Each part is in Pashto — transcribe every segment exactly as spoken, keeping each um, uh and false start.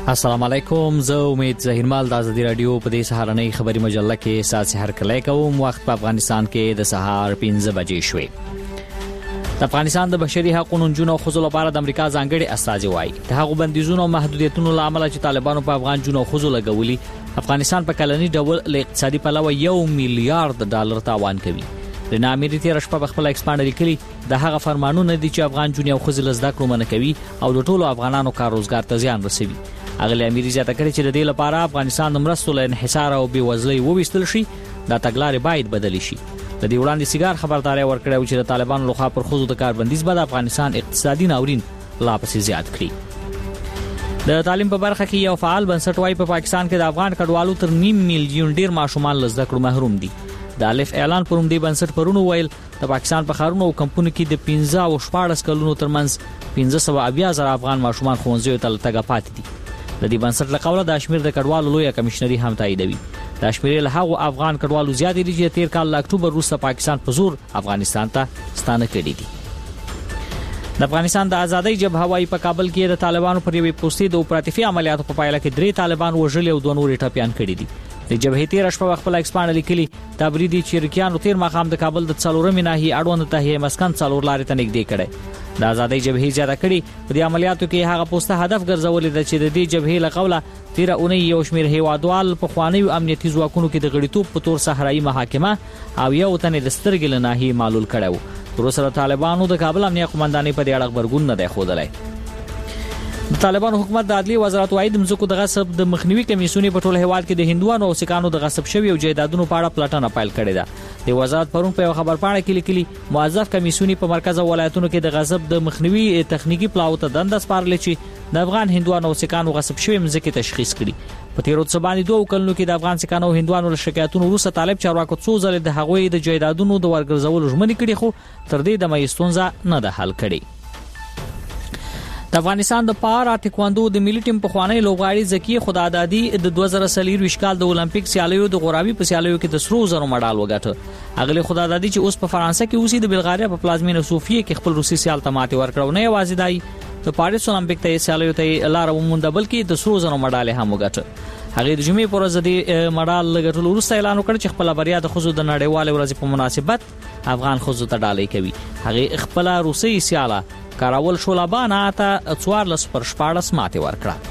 السلام علیکم. زه امید ظهیرمال د ازادي رادیو په دې سهارنۍ خبري مجله کې ساعت هر کله کوم. وخت په افغانستان کې د سهار پنځه بجې شوې. د افغانستان د بشري حقوقو جنونو او خزو لپاره د امریکا ځانګړي استازي وایي د هغو بندیزونو او محدودیتونو لامل چې طالبانو په افغان جنونو او خزو لګولي افغانستان په کلني ډول له اقتصادي پلوه یو میلیارډ ډالر تاوان کوي. د نامری تیر شپه په خپل ایکسپاند لیکلي د هغه فرمانونه دي چې افغان جنونو او خزو لزدا کړو منه کوي او د ټولو افغانانو کار روزګار ته زیان رسوي. اغلی امیر زیاته کړی چې د دې لپاره افغانستان د مرستو له انحصار او بېوزلۍ وویستل شي دا تګلارې باید بدل شي. د دې وړاندې سیګار خبرداري ورکړی چې د طالبانو لخوا پر خزو د کاربندیز بعد افغانستان اقتصادي ناورین لا پسې زیات کړي. د تعلیم په برخه کې یو فعال بنسټ وايي په پاکستان کې د افغان کډوالو تر نیم میلیون ډیر ماشومان له زده کړو محروم دي. د الف اعلان پروم دی بنسټ پرونو ویل د پاکستان په ښارونو او کمپونو کې د پنځه او شپاړس کلونو ترمنځ پنځه سوه اویا زره افغان ماشومان ښوونځیو ته تګ پاتې دي. د دې بنسټ له قوله د شمیر د کډوالو لوی کمشنري هم تاییدوي. د شمیر له هغو افغان کډوالو زیات دي چې تیر کال له اکتوبر وروسته پاکستان په زور افغانستان ته ستانه کړي دي. د افغانستان د ازادۍ جبهه وايي په کابل کې د طالبانو پر یوې پوستې د اپراتیفي عملیاتو په پایله کې درې طالبان وژلي او دوه نور ټپیان کړي دي. د جبهې تیر شپه خپل ایکسپاند لیکلي تبریدي چریکیانو تیر مقام د کابل د څلورمې ناحیې اړوند تهیه مسکن څلور لارې ته نږدې کړي. د ازادۍ جبهې زیاته کړي په دې عملیاتو کې هغه پوسټه هدف ګرځولې ده چې د دې جبهې له قوله تیر اونۍ یو شمېر هیوادوال په خوانیو امنیتي ځواکونو کې د غړیتوب په تور صحرایي محاکمه او یو تن د سترګې له ناحیې معلول کړی و. تر اوسه طالبانو د کابل امنیه قومندانۍ په دې اړه خبرګون نه دی ښودلی. د طالبانو حکومت د عدلي وزارت وايي د مځکو د غصب د مخنیوي کمیسیون په ټول هیواد کې د هندوانو او سکانو د غصب شوی او جایدادونو په اړه پلټنه پیل کړې ده. د وزارت پرون په خبر پاڼه کې لیکلي موظف کمیسیون په مرکز او ولایتونو کې د غصب د مخنیوي تخنیکی پلاو ته دنده سپارلې چې د افغان هندوانو او سکانو غصب شوی مځکې تشخیص کړي. په تیر څو باندې دوه کلونو کې د افغان سکانو او هندوانو له شکایتونو وروسته طالب چارواکو څو ځله د هغوی د جایدادونو د ورګرځولو ژمنې کړې خو تر دې دمه یې ستونزه نه ده حل کړې. د افغانستان د پارا تکواندو د ملي ټیم په خوانی لوبغاړي زکی خدادادي د دوه زره څلور کال د اولمپیک سیالیو د غورابي په سیالیو کې د سرو زرو مډال وګاټه. اغلی خدادادي چې اوس په فرانسه کې اوسي د بلغاریا په پلازمینه صوفیه کې خپل روسي سیال ته ماتې ورکړه. نه یوازې دای د پاریس اولمپیک ته سیالیو ته لار وموند بلکې د سرو زرو مډال هم وګاټه. هغه د جمعې پر ورځ د مډال لګټلو وروسته اعلان وکړ چې خپل بریا د خزو د نړیوال ورځ په مناسبت افغان خزو ته ډالۍ کوي. هغه خپل روسي سیاله کاراول شولابان اته څوارلس پر شپاړس ماتې ورکړه.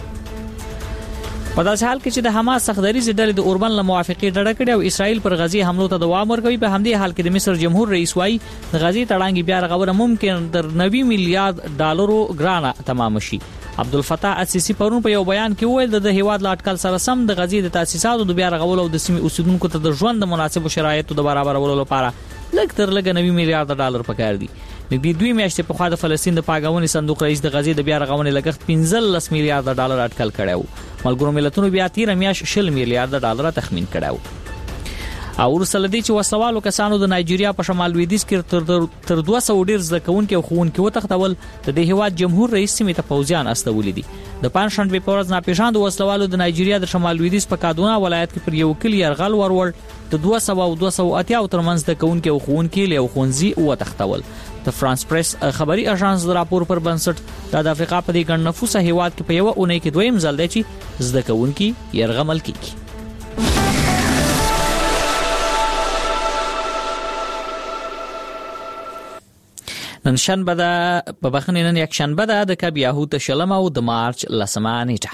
په داسې حال کې چې د حماس سختدریز ډلې د اوربن له موافقې ډډه کړې او اسرائیل پر غزي حملو ته دوام ورکوي، په همدې حال کې د مصر جمهور رئیس وايي د غزي تړانګي بیا رغونه ممکن تر نوي میلیارډ ډالرو ګرانه تمام شي. عبدالفتاح السیسی پرون په یو بیان کې وویل د هیواد لا اټکل سره سم د غزي د تاسیساتو د بیا رغولو او د سیمې اوسیدونکو ته د ژوند د مناسبو شرایطو د برابرولو لپاره لږ تر لږه نوي میلیارډ ډالر پکار دي. نږدې دوی میاشتې په خوا د فلسطین د پاګونې صندوق رئیس د غزي د بیا رغونې لګښت پنځلس میلیارډ ډالر اټکل کړی و. ملګرو ملتونو بیا تیر میاشت شل میلیارډ ډالر تخمین کړی و. او ورسره دي چې وسوالو کسانو د نایجیریا په شمال لویدیځ کې تر دوه سوه ډیر زده کوونکي او ښوونکي وتښتول. د دې هیواد جمهور رئیس سیمې ته پوځیان استولي دي. د پنځشنبې په ورځ ناپېژاندو وسلوالو د نایجیریا د شمال لویدیځ په کادونا ولایت کې پر یو کلي یرغل ورور د دوه سوه او دوه سوه اتیا ترمنځ د کوونکي او ښوونکي له ښوونځي وتښتول. د فرانس پریس خبري اژانس د راپور پر بنسټ د افریقا په دې ګڼ نفوسه هیواد کې په یو اونۍ کې دویم ځل دی چې زده کوونکي یرغمل کیږي. نن شنبه ده په بخښنې نن یک شنبه ده د کب یاهود شلم او د مارچ لسمه نیټه.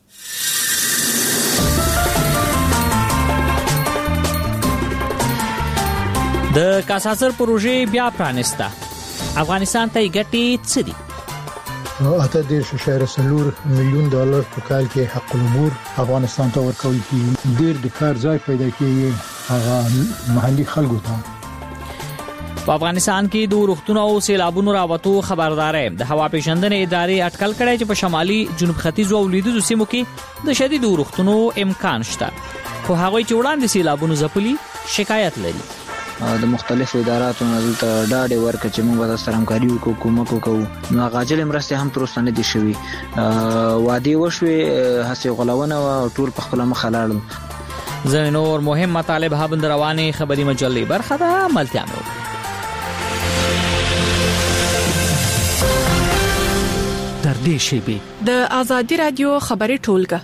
د کاساسر پروژې بیا پرانسته افغانستان ته ګټې څه دي؟ اته دېرش اعشاریه څلور میلیون ډالر په کال کې حق العبور افغانستان ته ورکول کیږي. ډېر د کار ځای پیدا کیږي هغه محلي خلکو ته. په افغانستان کې د روغتونو او سیلابونو راوتو خبرداري د هوا پیژندنې ادارې اټکل کړی چې په شمالي جنوب ختیځ او لویدیځو سیمو کې د شدید روغتونو امکان شته، خو هغوی چې وړاندې سیلابونو ځپلي شکایت لري. د مختلفو اداراتو نه دلته ډاډ ورکړي چې موږ به سره همکاري وکړو، کومک وکړو. نو غاجل مرستې هم تر اوسه نه دي شوي. وعدې وشوې، هسې غولونه وه، ټول په خپله مخه لاړل. ځینې نور مهم مطالب هم د روانې خبري مجلې برخه ده. ملتیا مې وکړه. در نږدې شي. د آزادي رادیو خبري ټولګه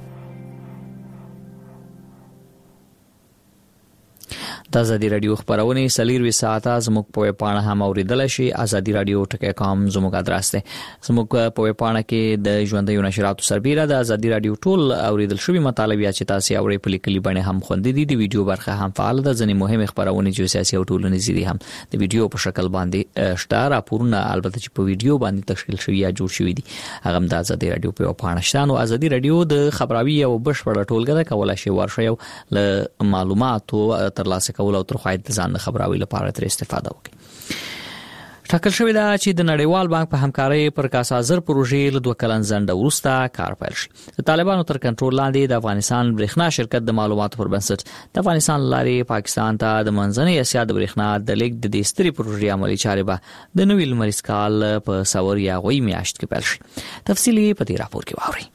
د آزادي رادیو خبرونه سلیروي ساعته زموږ په پاڼه هم اوریدل شي. آزادي رادیو ټکی کام زموږ ادرس دی. زموږ په پاڼه کې د ژوندۍ نشراتو سربېره د آزادي رادیو ټول اوریدل شوی مطالب یا چې تاسو اوري په لیکلي باندې هم خوندې دي. د ویډیو برخه هم فعال ده. ځینې مهمه خبرونه چې سیاسي او ټولنیزې دي هم د ویډیو په شکل باندې شته. راپورونه البته چې په ویډیو باندې تشکیل شوی یا جوړ شوی دي هغه د آزادي رادیو په پاڼه شته. نو آزادي رادیو د خبراوي او بشپړ ټولګه کولای شي ورشي او له معلوماتو ترلاسه کول او تر خواهد ځان خبراوي لپاره تر استفاده وکړي. ټاکل شوی دا چې د نړیوال بانک په همکارۍ پر کاسازر پروژې له دوه کلن ځنډ وروسته کار پیل شي. د طالبانو تر کنټرول لاندې د افغانستان برېښنا شرکت د معلوماتو پر بنسټ د افغانستان لارې پاکستان ته د منځنۍ اسیا د برېښنا د لیک د دې ستري پروژې عملي چارې به د نوي لمریز کال په سور یا غوي میاشت کې پیل شي. تفصیلی په دې راپور کې واورئ.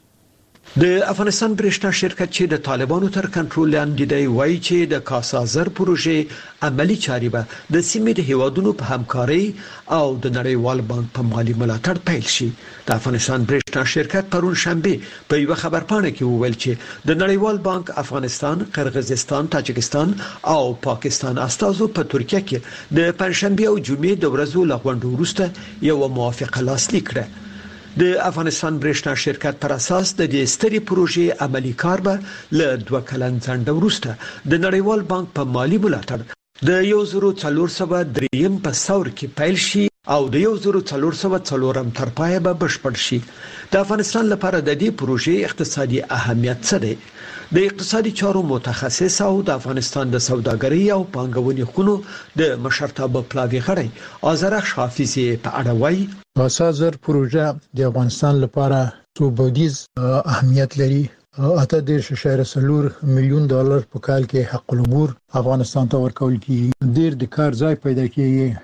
د افغانستان برېښنا شرکت چې د طالبانو تر کنټرول لاندې دی وایي چې د کاسازر پروژې عملی چارې به د سیمې د هیوادونو په همکارۍ او د نړیوال بانک په مالی ملاتړ پیل شي. د افغانستان برېښنا شرکت پرون شنبه په یو خبرپاڼه کې وویل چې د نړیوال بانک افغانستان، قرغیزستان، تاجکستان او پاکستان استازو په ترکیه کې د پنځشنبه او جمعې د ورځو لغونډو وروسته یو موافقه لاسلیک کړه. د افغانستان برېښنا شرکت پر اساس د دې ستري پروژې عملی کار به له دوه کلن ځنډ وروسته د نړیوال بانک په مالی ملاتړ د یو زرو څلور سوه دریم په سور کې پیل شي او د یو زرو څلور سوه څلورم تر پایه به بشپړ شي. د افغانستان لپاره د دې پروژې اقتصادي اهمیت څه دی؟ د اقتصادي چارو متخصص او د افغانستان د سوداګرۍ او پانګونې خونو د مشرتابه پلاوی غړي آذرخ حافظي په اړه وایي. کاسازر پروژه د افغانستان لپاره څو بودیز اهمیت لري. اته دېرش اشاریه څلور میلیون ډالر په کال کې حق العبور افغانستان ته ورکول کیږي. ډېر د کار ځای پیدا کیږي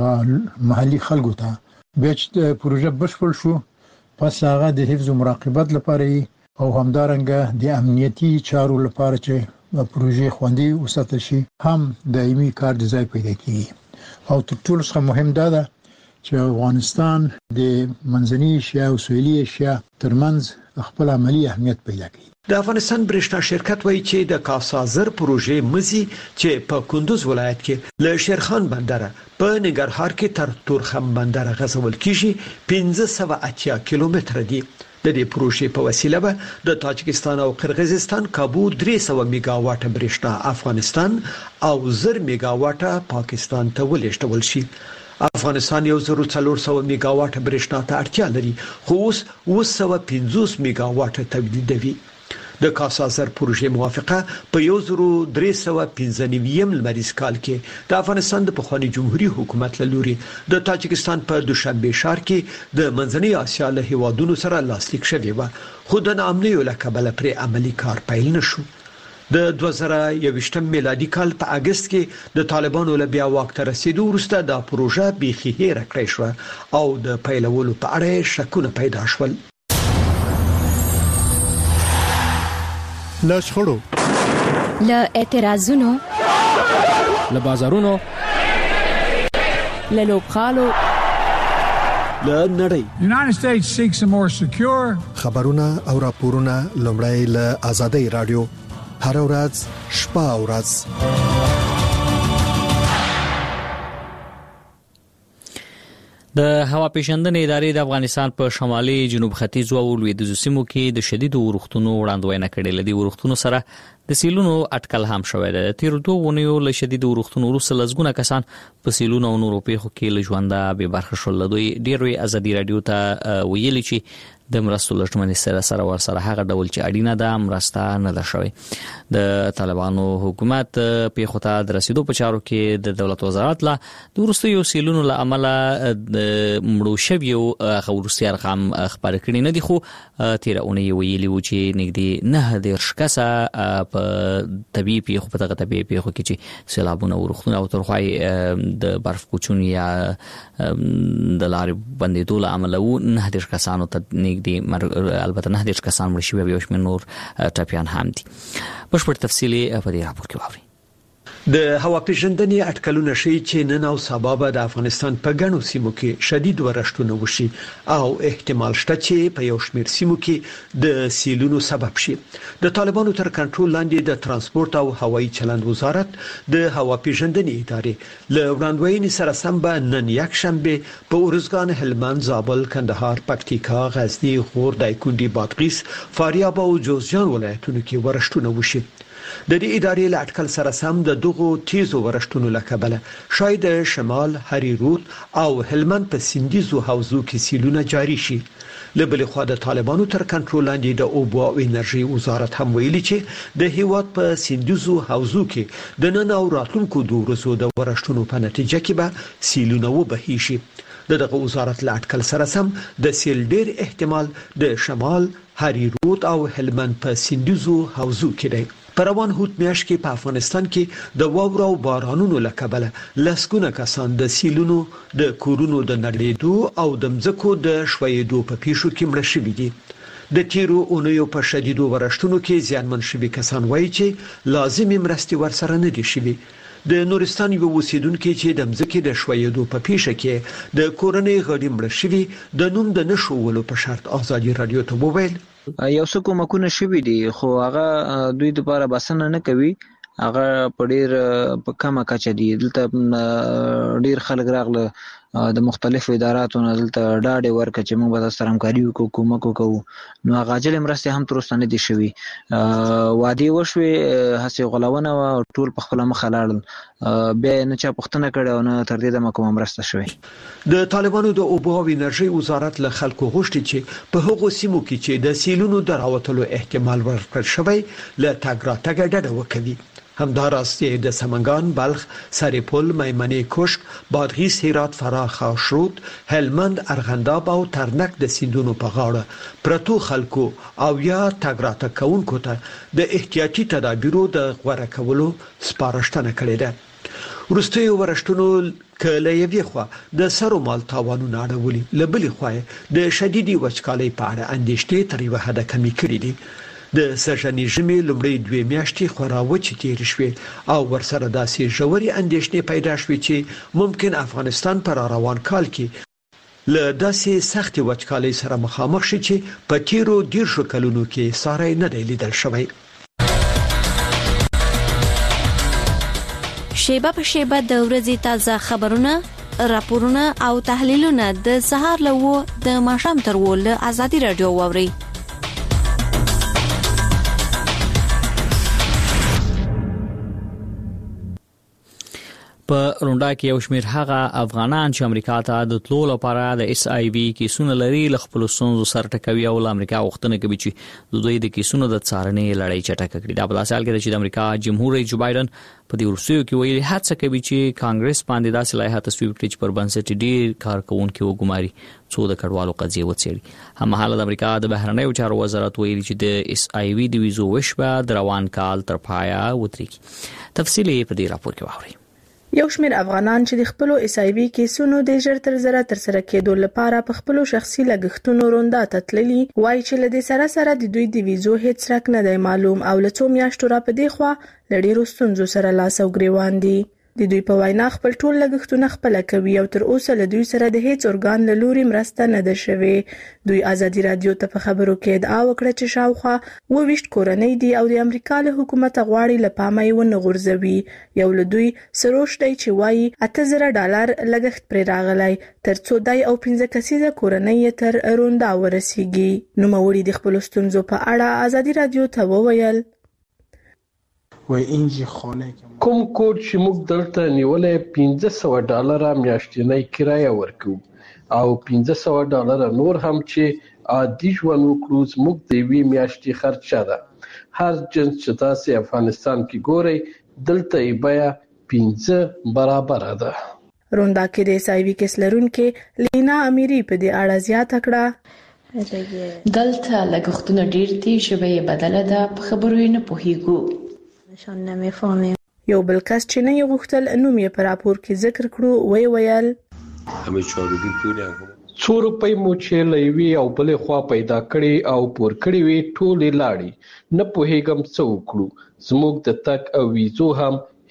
هغه محلي خلکو ته. بیا چې پروژه بشپړ شو پس هغه د حفظ او مراقبت لپاره او همدارنګه د امنیتي چارو لپاره چې پروژې خوندي وساتل شي هم دایمي کار د ځای پیدا کیږي. او تر ټولو څخه مهم دا ده چې افغانستان د منځنۍ اسیا او سویلي اسیا ترمنځ خپل عملی اهمیت پیدا کړي. د افغانستان برېښنا شرکت وایي چې د کاسازر پروژې مزي چې په کندوز ولایت کې له شیرخان بندر په ننګرهار کې تر تورخم بندر غځول کیږي پنځه سوه اتیا کیلومتره دی. د دې پروژې په وسیله به د تاجکستان او قرغیزستان کابو درې سوه میگا واټ برېښنا افغانستان او زر میگا واټ پاکستان ته ولېږدول شي. افغانستان یو زرو څلور سوه میگا واټ برېښنا ته اړتیا لري خو اوس اوه سوه پنځوس میگا واټ تولیدوي. د کاسازر پروژې موافقه په یو زرو درې سوه پنځه نوي لمریز کال کې د افغانستان د پخوانی جمهوریت حکومت له لوري د تاجکستان په دوشنبه ښار کې د منځنۍ اسیا له هیوادونو سره لاسلیک شوی و خو د ناامنیو له کبله پر عملی کار پیل نشو. د دوه زره یوویشتم میلادي کال په اگست کې د طالبانو له بیا واک ته رسیدو وروسته د پروژه بیخي هېره کړې شو او د پیلولو په اړه شکونه پیدا شول. له شخړو، له اعتراضونو، له بازارونو، له لوبخالو، له نړۍ. United States seeks a more secure خبرونه او راپورونه لومړی له آزادۍ رادیو هر ورځ شپه او ورځ. د هوا پیژندنې ادارې د افغانستان په شمالي جنوب ختیځ او لویدیځو سیمو کې د شدید اورښتونو وړاندوینه کړې. لدی اورښتونو سره د سیلونو اټکل هم شوی دی. تیر دوه ونیو له شدید اورښتونو وروسته لزګونه کسان په سیلونو او نورو پیښو کې له ژونده بې برخې شول. دوی ډېر آزادي رادیو ته ویلي چې د مرستو لټمنې سره سره ور سره هغه ډول چې اړینه ده مرسته نه ده شوی. د طالبانو حکومت پیښو ته د رسیدو په چارو کې د دولت وزارت لا د وروستیو سیلونو له امله مړو شویو هغه وروستي ارقام خبر کړي نه دي خو تیر اونۍ ویلي و چې نږدې نه دېرش کسه په طبي پیښو په دغه طبي پیښو کې چې سیلابونه ورښتونه او ترخوای د برف کوچون یا د لارې بندیدو له امله و نه دېرش کسانو ته نږدې البته نه دېرش کسان مړه شوي او یو شمېر نور ټپیان هم دي. بشپړ تفصیلي په دې راپور کې واورئ. د هوا پیژندنې اټکلونه ښیي چې نن او سبا به د افغانستان په ګڼو سیمو کې شدید ورښتونه وشي او احتمال شته چې په یو شمېر سیمو کې د سیلونو سبب شي. د طالبانو تر کنټرول لاندې د ترانسپورت او هوایي چلند وزارت د هوا پیژندنې ادارې له وړاندوینې سره سم به نن یک شنبه په ارزګان، هلمند، زابل، کندهار، پکتیکا، غزنی، غور، دایکنډي، بادغیس، فاریاب او جوزجان ولایتونو کې ورښتونه وشي. د دې ادارې له اټکل سره سم د دغو تیزو ورښتونو له کبله شاید شمال، هریرود او هلمند په سیندیزو حوزو کې سیلونه جاری شي. له بلې خوا د طالبانو تر کنټرول لاندې د اوبو او انرژي وزارت هم ویلي چې د هیواد په سیندیزو حوزو کې د نن او راتلونکو دوه ورځو د ورښتونو په نتیجه کې به سیلونه وبهي شي. دغه وزارت له اټکل سره سم د سیل ډیر احتمال د شمال، هریرود او هلمند په سیندیزو حوزو کې دی. په روان هوت میاشت کې په افغانستان کې د واورو او بارانونو له کبله لسګونه کسان د سیلونو، د کورونو د نړېدو او د مځکو د ښویېدو په پیښو کې مړه شوي دي. د تیرو اونیو په شدیدو ورښتونو کې زیانمن شوي کسان وایي چې لازمي مرستې ورسره نه دي شوي. د نورستان یو اوسیدونکو چې د مځکې د ښویېدو په پیښه کې د کورنۍ غړي مړه شوي د نوم د نشولو په شرط آزادي رادیو ته وویل یو څه کومکونه شوي دي خو هغه دوی لپاره بسنه نه کوي. هغه په ډیر په کمه کچه دي. دلته ډیر خلک راغله د مختلفو اداراتو نه دلته ډاډ ورکړي چې موږ به سره همکاري وکړو، کومک وکړو. نو هغه عاجل مرستې هم تر اوسه نه دي شوي. وعدې وشوې، هسې غولونه وه، ټول په خپله مخه لاړل. بیا نه چا پوښتنه کړې او نه تر دې دمه کومه مرسته شوې. د طالبانو د اوبو او انرژي وزارت له خلکو غوښتي چې په هغو سیمو کې چې د سیلونو د راوتلو احتمال ورکړل شوی له تګ راتګه ډډه وکړي. همداراز د سمنګان، بلخ، سرپل، میمنې، کشک، بادغیس، هرات، فراه، خاشرود، هلمند، ارغنداب او ترنک د سیندونو په غاړه پرتو خلکو او یا تګ راتګ کوونکو ته د احتیاطي تدابیرو د غوره کولو سپارښتنه کړې ده. وروستي ورښتونو کله یوې خوا د سرو مال تاوانونه اړولي، له بلې خوا د شدیدي وچکالۍ په اړه اندېښنې تر یوه حده کمې کړې دي. د سږني ژمي لومړی دوه میاشتې خورا وچې تېرې شوې او ورسره داسې ژورې اندېښنې پیدا شوې چې ممکن افغانستان پر روان کال کې له داسې سختې وچکالۍ سره مخامخ شي چې په تیرو دیرشو کلونو کې ساری نه دی لیدل شوی. شیبه په شیبه د ورځې تازه خبرونه، راپورونه او تحلیلونه د سهار له و د ماښام تر و له آزادي رادیو واوري. په رونډا کې یو شمېر هغه افغانان چې امریکا ته د تلو لپاره د اس آی وي کیسونه لري له خپل ستونزو سره ټکوي او امریکا غوښتنه کوي چې د دوی د کیسونو د څارنې لړۍ چټکه کړي. دا په داسې حال کې چې د امریکا جمهور رئیس جو بایدن په دې وروستیو کې ویلي هڅه کوي چې کانګرس باندې داسې لایحه تصویب کړي چې پر بنسټ ډیر کارکونکو وګماري څو د کډوالو قضیه وڅېړي. هممهاله د امریکا د بهرنیو چارو وزارت ویلي چې د اس آی وي د ویزو وشبه د روان کال تر پایه وتريږي. تفصیل په دې راپور کې واورئ. یو شمېر افغانان چې د خپلو اس آی وي کیسونو د ژر تر ژره تر سره کېدو لپاره په خپلو شخصي لګښتونو روندا ته تللي وایي چې له دې سره سره د دوی د ویزو هیڅ رک نه دی معلوم او له څو میاشتو را په دې خوا له ډېرو ستونزو سره لاس او ګریوان دي. د دوی په وینا خپل ټول لګښتونه خپل کوي او تر اوسه له دوی سره د هیڅ ارګان له لوري مرسته نه ده شوې. دوی آزادي رادیو ته په خبرو کې ادعا وکړه چې شاوخوا اووه ویشت کورنۍ دي او د امریکا له حکومت غواړي له پامه یې ونه غورځوي. یو له دوی سروش دی چې وایي اته زره ډالر لګښت پرې راغلی تر څو دای او پنځه کسیزه کورنۍ تر روندا ورسیږي. نوموړي د خپلو ستونزو په اړه آزادي رادیو ته وویل کوم کوډ چې موږ دلته نیولې پنځه سوه ډالر میاشتنی کرایه ورکو او پنځه سوه ډالر نور هم چې عادي ژوند وکړو زموږ د یوې میاشتې خرچه ده. هر جنس چې تاسو افغانستان کې ګورئ دلته یې بیه پنځه برابره ده. روندا کې د اس آی وي کیس لرونکې لینا امیری په دې اړه زیاته کړه دلته لګښتونه ډیر دي ژبه یې بدله ده په خبرو یې نه پوهیږو. یو بل کس چې نه یې غوښتل نوم یې په راپور کې ذکر کړو وی ویل څو روپۍ مو چې له یوې او بلې خوا پیدا کړې او پور کړې وې ټولې لاړې. نه پوهېږم څه وکړو. زموږ د تګ او ویزو هم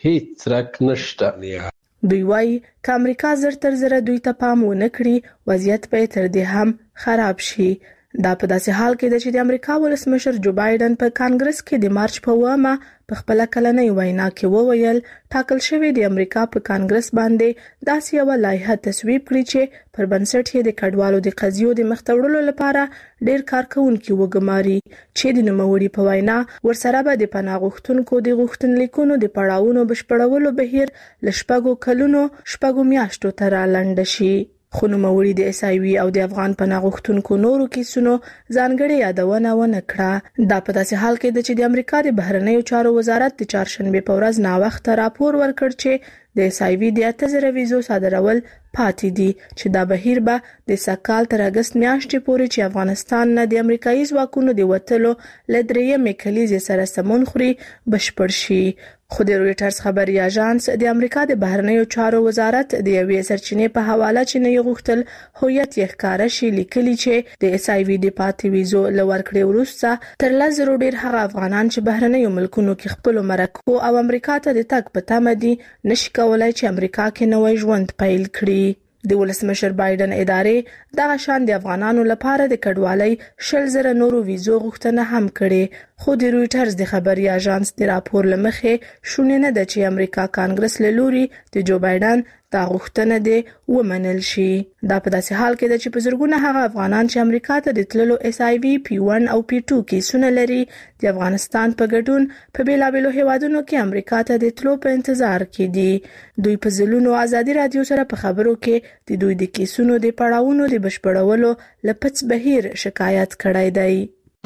هیڅ څرک نشته. دوی وايي چې امریکا زر تر زر دوی ته پام ونه کړي وضعیت به تر دې هم خراب شي. دا په داسې حال کې ده چې د امریکا ولسمشر جو بایدن په کانګرس کې د مارچ په اوومه په خپل کلنۍ وینا کې وویل ټاکل شوی د امریکا په کانګرس باندې داسې یو لایحه تصویب کړي چې پر بنسټ یې د کډوالو د قضیو د مختوړلو لپاره ډیر کارکونکو وګماري چې د نوموړي په وینا ورسره به د پناه غوښتونکو د غوښتنلیکونو د پړاوونو بشپړولو بهیر لشپږو کلونو شپږو میاشتو تر لاندې شي. خو نوموړي د اس ای وي او د افغان پناه غوښتونکو نورو کیسونو ځانګړي یادونه ونه کړه. دا په داسې حال کې ده چې د امریکا د بهرنیو چارو وزارت د چهارشنبه په ورځ ناوخته راپور ورکړ چې د اس ای وي د اته زره ویزو صادرول پاتې دي چې دا بهیر به د سکهال تر اگست میاشتې پورې چې افغانستان نه د امریکایي ځواکونو د وټلو لدرېمې کلیزې سره سمون خوري بشپړ شي. خو د رويټرز خبري اژانس د امریکا د بهرنیو چارو وزارت د یوې سرچینې په حواله چې نه غوښتل هویت یې ښکارا شي لیکلي چې د اس ای وي د پاتې ویزو لور کړې وروسته تر لزر ډیر هغه افغانان چې بهرنیو ملکونو کې خپل مرکو او امریکا ته د تګ په تمه دي نشي کولای چې امریکا کې نوې ژوند پیل کړي. د ولسمشر بایدن ادارې دغه شان د افغانانو لپاره د کډوالۍ شل زره نورو ویزو غوښتنه هم کړې. خو د رويټرز د خبري اژانس د راپور لمخې شونه نه ده چې امریکا کانګرس له لوري د جو بایدن دا غوښتنه دي ومنل شي. دا په داسې حال کې ده چې په زرګونه هغه افغانان چې امریکا ته د تللو اس ای وي پی ون او پی ټو کیسونه لري د افغانستان په ګډون په بیلابېلو هیوادونو کې امریکا ته د تللو په انتظار کې دي. دوی په ځلونو ازادي رادیو سره په خبرو کې د دوی د کیسونو د پړاوونو د بشپړولو لپس بهیر شکایت کړی دی.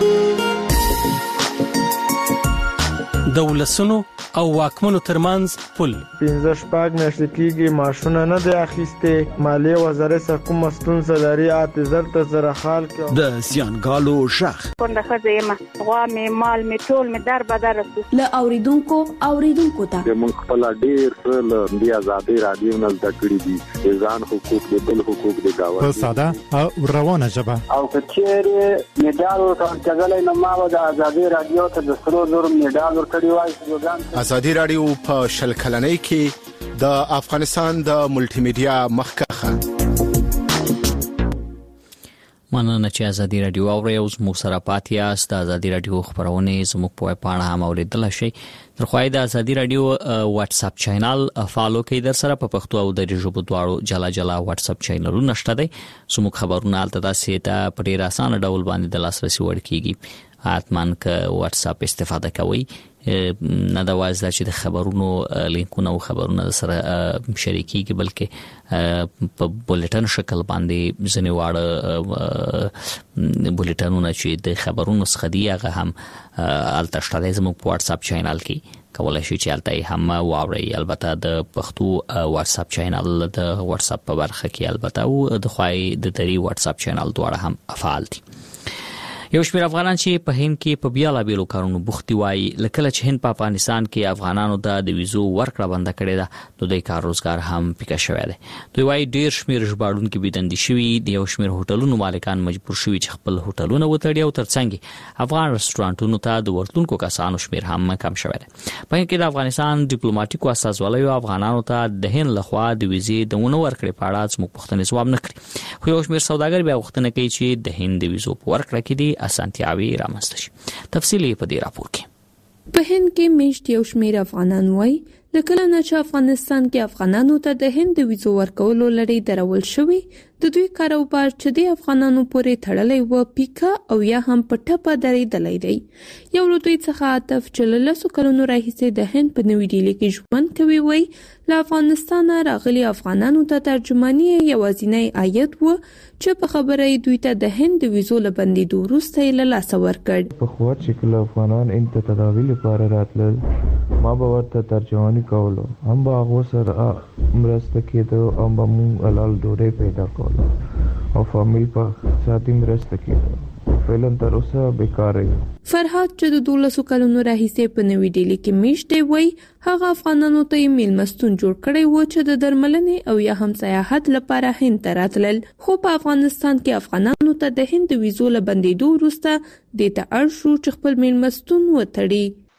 د ولسونو او واکمنو ترمنځ پل پنځه شپږ میاشتې کېږي ماشونه نه دی اخیستې. مالیې وزارت کوم ستونزه لري اته زر ته زره خال کې د سیانګالو شخ کنده خزه یم غوا مې مال مې ټول مې در بدر له اوریدونکو اوریدونکو ته موږ خپل ډیر څه د آزادي رادیو نه زده کړی دي ځان حقوق د بل حقوق د گاوه په ساده او روانه ژبه او کچېر میډال ورکړل نو ما د آزادي رادیو ته د سرو زر میډال ورکړی وای. آزادي رادیو په شل کلنۍ کې د افغانستان د ملټي میډیا مخکخه مننه چې آزادي رادیو او یو زموږ سره پاتې یاست. د آزادي رادیو خبرونه زموږ په پاڼه هم اوریدل شي. درخوای د آزادي رادیو واتس اپ چینل فالو کړئ. در سره په پښتو او د ژبو دواړو جلا جلا واتس اپ چینلونه شته دي. زموږ خبرونه الته تاسو ته په ډیر اسانه ډول باندې د لاسرسي وړ کیږي. حتمان ک واتس اپ استفاده کوئ. نه دا وایي چې د خبرونو لینکونه او خبرونه سره شریکيږي بلکې په بولټن شکل باندې ځنې واړه بولټنونه چې د خبرونو څخه دی هغه هم الته شته زموږ په واتس اپ چینل کې کولای شئ چې الته هم واورئ. البته د پښتو واتس اپ چینل د واتس اپ په برخه کې البته او د خوای د دری واتس اپ چینل دواړه هم فعال دي. یو شمېر افغانان چې په هند کې په بیاله بیلو کارونو بوختي وای لکه چې هند په افغانستان کې افغانانو ته د ویزو ورکړه بند کړې ده نو د کار روزګار هم پکې شوی دی. دوی وای ډیر شمېر ژباړونکو بيدندې شوي د یو شمېر هوټلونو مالکان مجبور شوي چې خپل هوټلونه وتړي او ترڅنګ افغان رستورانټونو ته د ورتلونکو کسانو شمېر هم کم شوی دی. په هند کې د افغانستان ډیپلوماټیکو استازوالۍ افغانانو ته د هند لخوا د ویزې د ونه ورکړې په اړه څوک پوښتنه ځواب نه کړي. خو یو شمېر سوداګر بیا غوښتنه کوي چې د هند د ویزو په ورکړه کې اسانتیاوي رامنځته شي. تفصیلی په دې راپور کې. په هند کې میشت یو شمېر افغانان وای لکه نه چې افغانستان کې افغانانو ته د هند د ویزو ورکولو لړۍ درول شوی د دوی کاروبار چې د افغانانو پورې تړلې و پیکا او یا هم په ټپه درېدلې دی. یو له دوی څخه عاطف چې له کلونو راهیسې د هند په نوې ډیلي کې ژوند کوي وای له افغانستان راغلي افغانانو ته ترجمانی یوازینی آیت و چې په خبره دوی ته د هند د ویزو لبندې وروسته له لاس ورکړ. په خو چې کله افغانان انت تداویل لپاره راتلل ما به ورته ترجمانی کولو هم به هغه سره مرسته کېدو هم به مونږ حلال ډوډۍ پیدا کولو او فامیل په ساتي مرسته کېدو فعلا تر اوسه بیکاره یم. فرهاد چې د دولسو کلونو راهیسې په نوې ډیلي کې میشته وای هغه افغانانو ته میلمستون جوړ کړی و چې د درملنې او یا هم سیاحت لپاره هند ته راتلل. خو په افغانستان کې افغانانو ته د هند ویزو لبندېدو وروسته د ته اړ شو چې خپل میلمستون وتړي.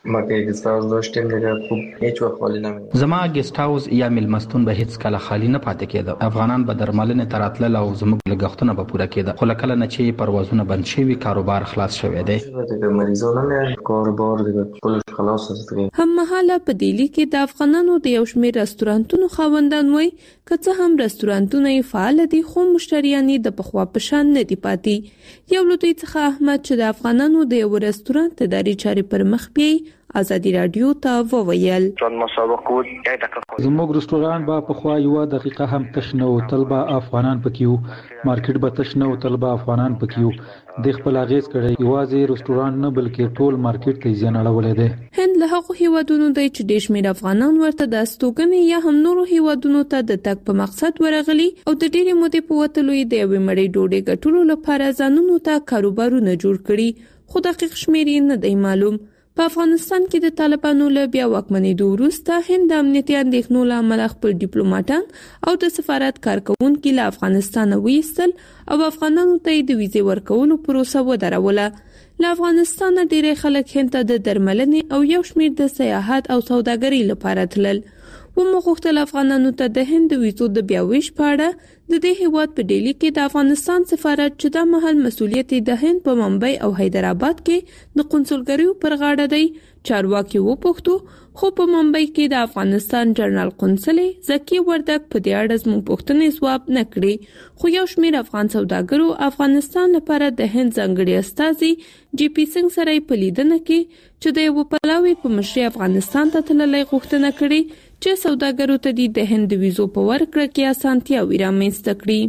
مکه گست هاوس داشتیم دیگه خوب هیچ وقت خالی نمیشه. زما گست هاوس یا میلمستون به هیڅ کله خالی نه پاتې کېده. افغانان به درملنې ته راتلل او زموږ لګښتونه به پوره کېده، خو کله نه چې پروازونه بند شوي کاروبار خلاص شوی دی. دیگه مریضان نه کاروبار دیگه کلش خلاص است. هم مهاله په دیلی کې د افغانانو د یو شمېر رستورانتونو خاوندان وای که څه هم رستورانتونه یې فعال دي خو مشتریان د پخوا په شان نه دي پاتې. یو له دوی څخه احمد چې د افغانانو د یو رستورانت اداري چارې پر مخ بیاي ازادي رادیو ته وویل زموږ رستوران به په خوا یو دقیقه هم تشنه او طلبه افغانان پکيو، مارکیټ به تشنه او طلبه افغانان پکيو. د خپل اغیز کړي یوازې رستوران نه بلکې ټول مارکیټ ته ځان اړولې ده. هند له هغو هیوادونو دی چې ډېر شمېر افغانان ورته د استوګنې یا هم نورو هیوادونو ته د تګ په مقصد ورغلي او د ډېرې مودې په وتلو یې د یوې مړۍ ډوډۍ ګټلو لپاره ځانونو ته کاروبارونه جوړ کړي، خو دقیق شمېر یې نه دی معلوم. په افغانستان کې د طالبانو له بیا واکمنېدو وروسته هند د امنیتي اندېښنو له امله خپل ډیپلوماټان او د سفارت کارکوونکي له افغانستانه ویستل او افغانانو ته د ویزې ورکولو پروسه ودروله. له افغانستانه ډېری خلک هند ته د درملنې او یو شمېر د سیاحت او سوداګرۍ لپاره تلل. ومو غوښتل افغانانو ته د هند د ویزو د بیا ویش په اړه د دې هیواد په ډیلی کې د افغانستان سفارت چې د محل مسؤلیت د هند په ممبئی او حیدرآباد کې د قونسلګریو پر غاړه دی چارواکي وپوښتو، خو په ممبئی کې د افغانستان جنرال قونسل زکی وردک په دې اړه زموږ پوښتنې ځواب نه کړې. خو یو شمېر افغان سوداګرو افغانستان لپاره د هند ځانګړي استازي جی پی سنگ سره په لیدنه کې چې د یو پلاوي په مشرۍ افغانستان ته تللی غوښتنه کړې چې سوداګرو ته د هند ویزو په ورکړه کې اسانتیاوې رامنځته کړي.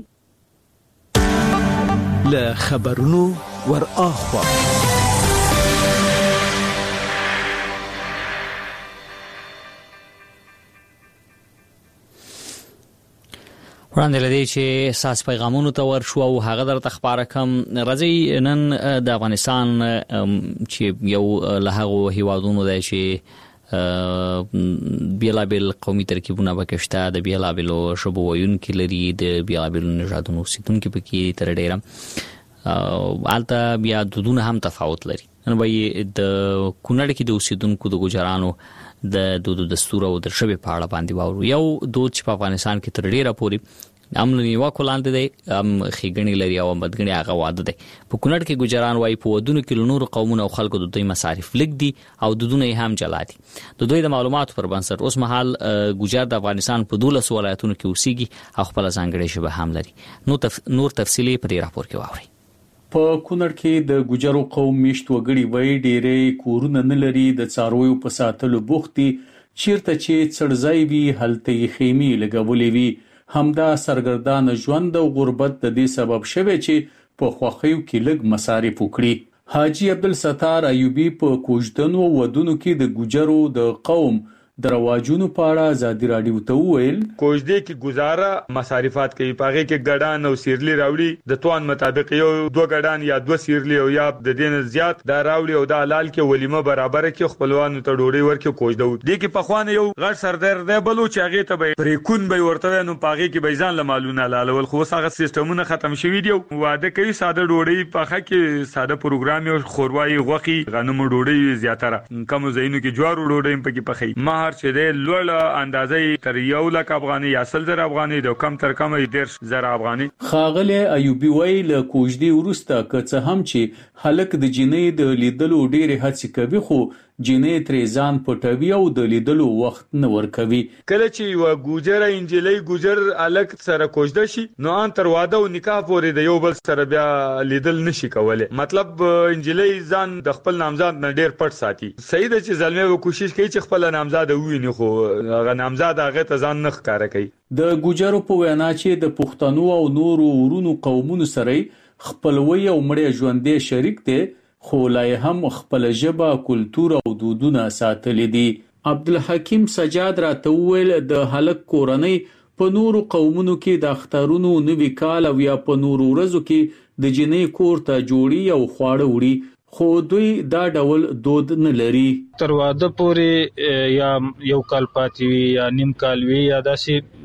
له خبرونو ور اخوا وړاندې لدی چې اساس پیغامونو ته ورشو او هغه درته خبره کم راځي. نن د افغانستان چې یو له هغو هیوادونو دی چې بیلابل قومي ترکیبونه پکشته، د بیلابلو شبو ویونکي لري، د بیلابلو نژادونو اوسیدونکي پکې تر ډیره الته بیا دودونه هم تفاوت لري. نن به د کونړ کې د اوسیدونکو د ګوجرانو د دودو دستور او د شبې په اړه باندې واورو. یو دود چې په افغانستان کې تر ډیره پورې امن نیوا کولاند دی ام خېګنی لري او بدګنی هغه واده دی. په کونړ کې ګوجران وای په ودونو کې نور قومونه او خلکو د دوی مصارف لګ دي او د دونه هم جلا دي. د دوی د معلوماتو پر بنسټ اوس مهال ګوجر د افغانستان په دولس ولایتونو کې اوسېږي او خپل ځانګړي شبه هم لري. نو تف... نور تفصیلی په دې راپور کې واوري. په کونړ کې د ګوجرو قوم میشت وګړي وای ډېرې کورونه نه لري، د څارویو په ساتلو بوختي، چیرته چې څړځای وي هلته یې خیمې لګولې وي. همدا سرګردان ژوند او غربت د دې سبب شوی چې په خوخیو کې لږ مصارف وکړي. حاجی عبدالستار ایوبی په کوژدنو ودونو کې د ګوجرو د قوم د رواجونو په اړه ازادي رادیو ته وویل کوژدې کې گزاره مصارفات کوي، پاغه کې ګډان او سیرلی راوړي، د توان مطابق یو دوه ګډان یا دوه سیرلی او یا د دین زیات دا راوړي او د حلال کې ولیمه برابر کې خپلوانو ته ډوډۍ ورکې کوژدو. د کې په خوانه یو غړ سردار دی بلو چې هغه ته به پریکون به ورته نو پاغه کې به ځان لمالونه لالول، خو هغه سیستمونه ختم شوي دي. واده کوي ساده ډوډۍ پاخه کې ساده پروګرام او خوروای غوخي غنمو ډوډۍ زیاتره کم زینو کې جوارو ډوډۍ پکې پخې ما چې د لوړ اندازې تر یو لک افغاني یا سل زر افغاني د کم تر کم ډیر زر افغاني. خاغله ایوبی ویل کوژدي ورسته که هم چې هلک د جنې د لیدلو ډېر هڅه کوي خو جنې تریزان پټوي او د لیدلو وخت نه ورکوي. کله چې یو ګوجر انجلۍ ګوجر الک سره کوژده شي نو ان تر واده او نکاح پورې د یو بل سره بیا لیدل نشي کولای. مطلب انجلۍ ځان د خپل نامزاد نه ډیر پټ ساتي. صحیح ده چې زلمه و کوشش کوي چې خپل نامزاد وویني خو هغه نامزاد هغه ته ځان نه ښکارا کوي. د ګوجرو په وینا چې د پښتنو او نورو ورونو قومونو سره خپلوي او مړی ژوندې شریک دي خو لا هم خپل ژبه، کلتور او دودونه ساتلي دي. عبدالحکیم سجاد راته ویل د هلک کورنۍ په نورو قومونو کې د اخترونو نوي کال او یا په نورو ورځو کې د جنې کور ته جوړي او خواړه وړي خو دوی دا ډول دود نه لري. تر واده پورې یا یو کال پاتې وي یا نیم کال وي یا داسې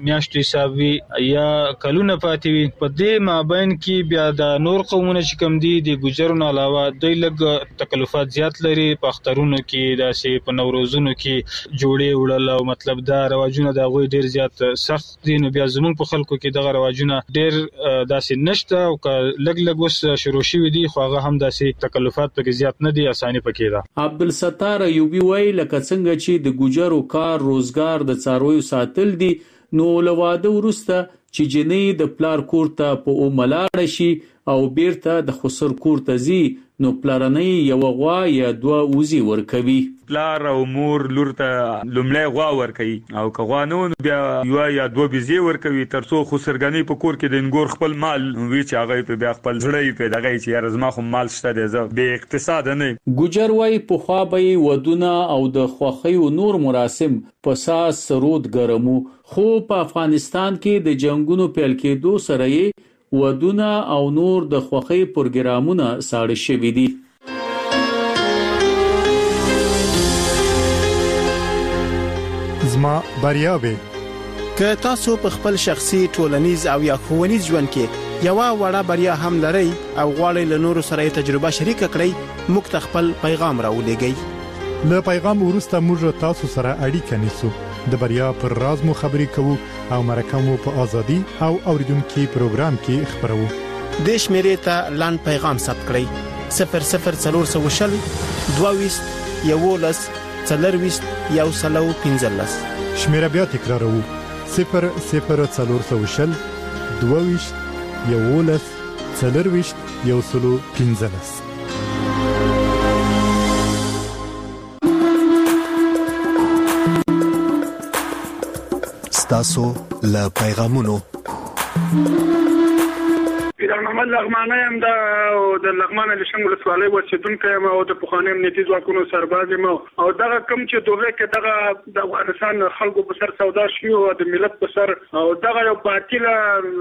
میاشتې حساب وي یا کلونه پاتې وي. په دې مابین کې بیا د نور قومونه چې کم دي د ګوجرونو علاوه دوی لږ تکلفات زیات لري. په اخترونو کې داسې په نوروزونو کې جوړې وړل او مطلب دا رواجونه د هغوی ډیر زیات سخت دي. نو بیا زموږ په خلکو کې دغه رواجونه ډیر داسې نشته او لږ لږ اوس شروع شوي دي خو هغه هم داسې تکلفات پکې زیات نه دي، اساني پکې ده. عبدالستار ایوبی وایي لکه څنګه چې د ګوجرو کار روزګار د څارویو ساتل دي، نو له واده وروسته چې جنۍ د پلار کور ته په اوملاړه شي او بیرته د خسر کور ته ځي، نو پلارنۍ یو غوا یا دوه وزي ورکوي. پلار او مور لور ته لومړی غوا ورکوي او که غوا نه نو بیا یو یا دوه بيزي ورکوي ترڅو خسرګنۍ په کور کې د انګور خپل مال وی چې هغه په بیا خپل ځړې په دغه چې یار زما خو مال شته دی زه به اقتصاد نه. ګوجر وای په خوا به ودونه او د خوخي او نور مراسم په ساس سرود ګرمو، خو په افغانستان کې د جنگونو پیل کېدو سره یې ودونه او نور د خوخي پروګرامونه ساړه شوي دي. زما بریاوي که تاسو په خپل شخصي ټولنیز او یا ښوونیز ژوند کې یو وړه بریا هم لرئ او غواړئ له نورو سره تجربه شریک کړئ، موږ ته خپل پیغام راولېږئ. له پیغام وروسته موږ تاسو سره اړیکه نیسو، د بریا پر راز مو خبرې کوو او مرکه مو په ازادي او اوریدونکو پروګرام کې خبرو. د شمیرې ته لاند پیغام ثبت کړئ صفر صفر څلور سو شل دوه یولس څلرويست یو سلو پنځلس. شمیره بیا تکراروو صفر صفر څلور سو شل دوه یولس څلرويست یو سلو پنځلس. تاسو له پیغامونو پیران محمد لغمانه هم د لغمانه لشم ولسوالۍ اوسیدونکی یم او د پخواني امنیتي ځواکونو سرباز یم او دغه کوم چې دوغه کې دغه د افغانستان خلکو په سر سودا شي او د ملت په سر او دغه یو باطله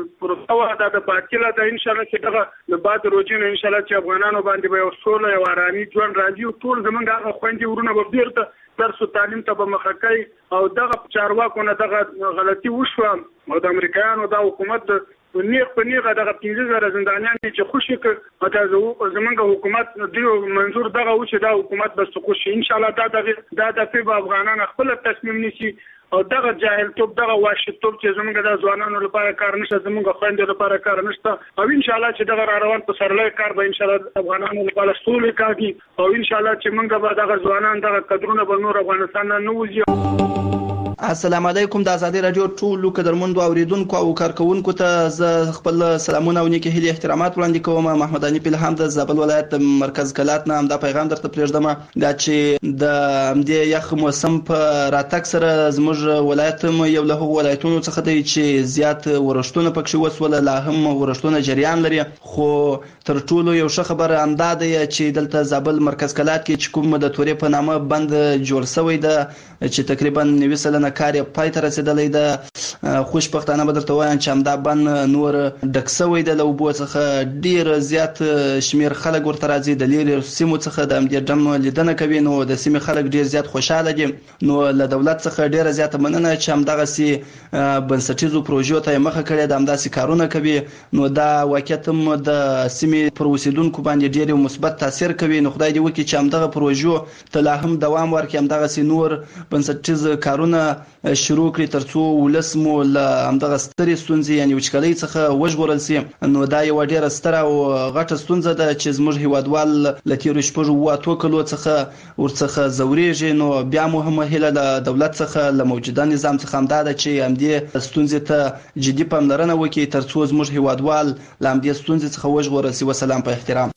پروسه ده د باطله ده. ان شاء الله چې دغه د بعد روزینه ان شاء الله چې افغانانو باندې به یو سوله او آرامي ژوند راځي او ټول زمونږ هغه خويندې ورونه به بیرته درس او تعلیم ته به مخکې او دغه چارواکو نه دغه غلطي وشوه او د امریکایانو د حکومت نیغ په نیغه دغه پنځه زره زندانیان چې خوشي ک او زمونږ حکومت دیو منظور دغه و چې دا حکومت بس خوشي ان شاء الله دا دغه دا د په افغانان خپل تصمیم نیسي او دغه جاهل توپ دغه واشتوب چې زمونږ د ځوانانو لپاره کار نشته زمونږ خويندو لپاره کار نشته او ان شاء الله چې دغه را روان په سرلای کار به ان شاء الله افغانانو لپاره سولې کوي او ان شاء الله چې موږ به دغه ځوانان دغه قدرونه به نور افغانستان نه وځي. السلام علیکم. د آزادي رادیو ټولو قدرمنو اوریدونکو او کارکونکو ته زه خپل سلامونه او نیکه هیلې احترامات وړاندې کوم. محمد علي پیلهام د زابل ولایت مرکز کلات نه هم دا پیغام درته پرېږدم دا چې د دې یخ موسم په راتګ سره زموږ ولایت یو له ولایتونو څخه دی چې زیات ورښتونه پکې وسول، لا هم ورښتونه جریان لري، خو تر ټولو یو ښه خبر امدا دی چې دلته زابل مرکز کلات کې چې کوم د تورې په نامه بند جوړ شوی دی چې تقریبا نوي سلنه کار یې پای ته رسیدلی ده. خوشبختانه به درته وایم چې همدا بند نور ډک شوی دی له اوبو څخه، ډیر زیات شمیر خلک ورته راځي د لیرې سیمو څخه د همدې ډم لیدنه کوي، نو د سیمې خلک ډیر زیات خوشاله دي. نو له دولت څخه ډیره زیاته مننه چې همدغسې بنسټیزو پروژو ته یې مخه کړې ده، همداسې کارونه کوي. نو دا واقعیت هم د سیمې پر اوسیدونکو باندې ډیر مثبت تاثیر کوي. نو خدای دې وکړي چې همدغه پروژو ته لا هم دوام ورکړي، همدغسې نور بنسټیز کارونه شروع کړي ترڅو ولس مو له همدغه سترې ستونزې یعنې وچکالۍ څخه وژغورل سي. نو دا یوه ډیره ستره او غټه ستونزه ده چې زموږ هیوادوال له تېرو شپږو اووه اتو کلو څخه ورڅخه ځورېږي. نو بیا مو هم هیله له دولت څخه له موجوده نظام څخه همدا ده چې همدې ستونزې ته جدي پاملرنه وکړي ترڅو زموږ هیوادوال له همدې ستونزې څخه وژغورل سي. وسلام په احترام.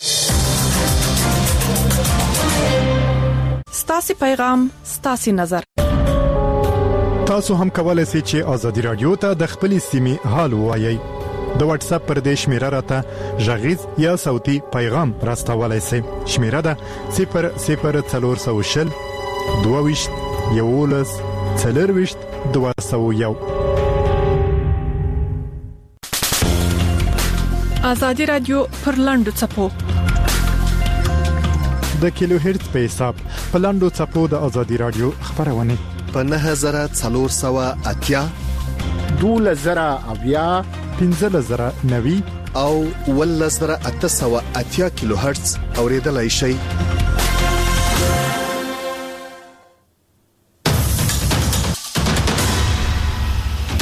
ستاسو پیغام ستاسو نظر. تاسو هم کولای شئ چې آزادي رادیو ته د خپل سیمې حال ووایي. د واتس اپ پر دې شمیره راته ژغیز یا صوتي پیغام راستولای شئ. شمیره ده صفر صفر څلور سو شل دوه یولس څلرويست دوه سو یو. آزادي رادیو پر لاندو چپو د کیلو هرتز په حساب په لاندو چپو د آزادي رادیو خبرونه په نه هزار څلور سو اتیا دوله زرا اویا پنځه زره نوي او ول زره اته سوه اتیا کیلو هرتز اوریدلای شي.